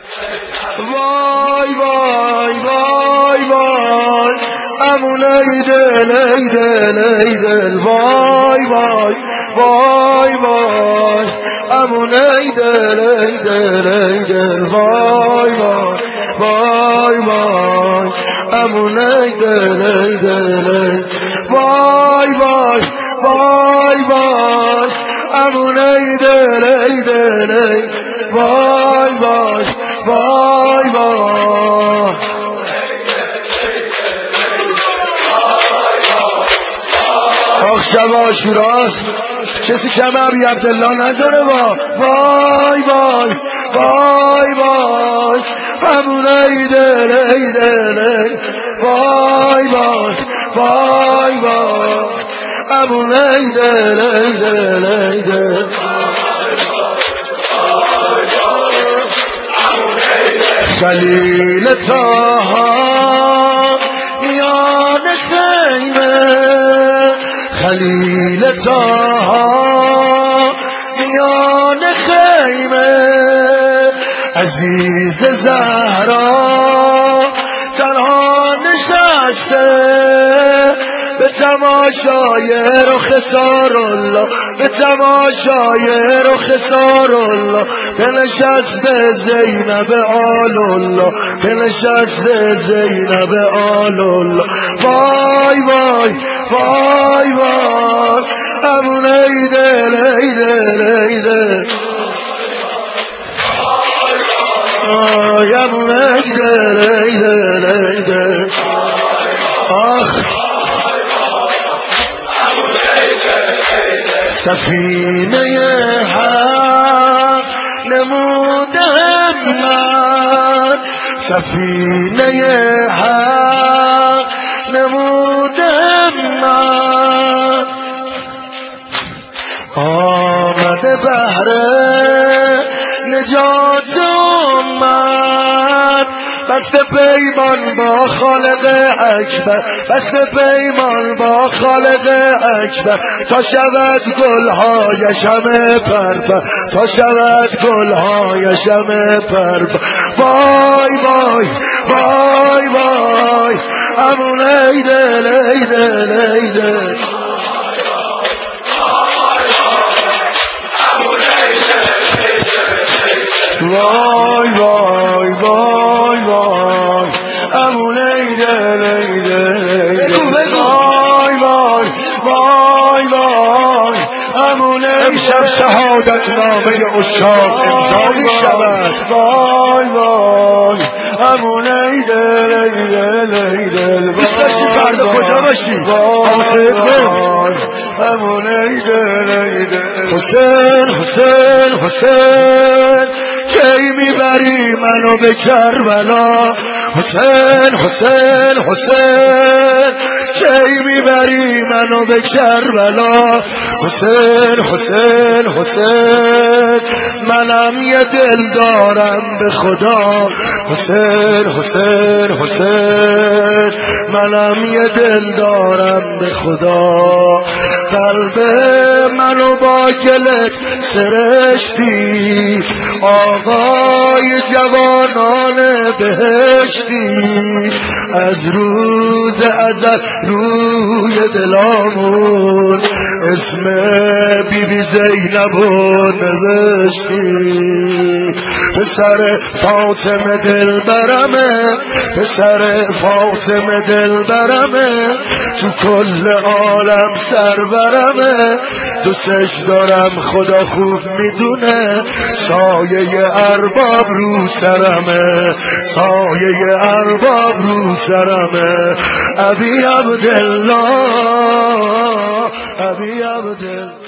وای وای وای وای امون ایدل ایدل ایدل وای وای وای وای امون ایدل ایدل ایدل وای وای وای وای امون ایدل ایدل وای وای وای وای امون ایدل ایدل وای وای وای وای آخ شب عاشوراست کسی کم ابی عبدالله نذاره با وای وای وای وای همون ایدل ایدل وای وای وای وای همون ایدل ایدل ایدل خلیل طاها میان خیمه خلیل طاها میان خیمه عزیز زهرا تنها نشسته به تماشای رخ سارالله به تماشای رخ سارالله بنشسته زینب آلالله بنشسته زینب آلالله وای وای وای وای امون ایدل ایدل ایدل آی امون ایدل ایدل ایدل آخ سفینه حق نمودم من سفینه حق نمودم من آمده بهره نجات من بسته پیمان با خالق اکبر بسته پیمان با خالق اکبر تا شود گلهای شمع پرپر تا شود گلهای شمع پرپر وای وای وای وای امون ایدل ایدل ایدل وای وای وای وای امون ایدل ایدل وای وای وای وای امون امشب شهادت نامه عشاق امضا می شود وای وای امون ایدل ایدل ایدل دوست داشتی فردا کجا باشی وای امون ایدل ایدل حسین حسین حسین کی میبری منو به کربلا حسین حسین حسین کی میبری منو به کربلا حسین حسین حسین منم یه دل دارم به خدا حسین حسین حسین منم یه دل دارم به خدا قلب منو با گلت سرشتی آقای جوانان بهشتی از روز ازل روی دلامون اسم بی بی زینبو نوشتی پسر فاطمه دل برمه پسر فاطمه دل برمه تو کل عالم سر برمه دوستش دارم خدا خوب میدونه سایه ارباب رو سرمه سایه ارباب رو سرمه ابی عبدالله ابی عبدالله